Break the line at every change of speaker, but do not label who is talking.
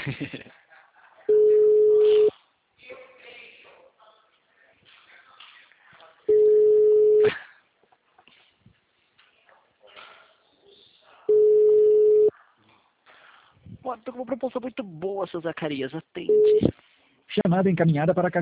Pô, tô com uma proposta muito boa, seu Zacarias. Atende.
Chamada encaminhada para a caixa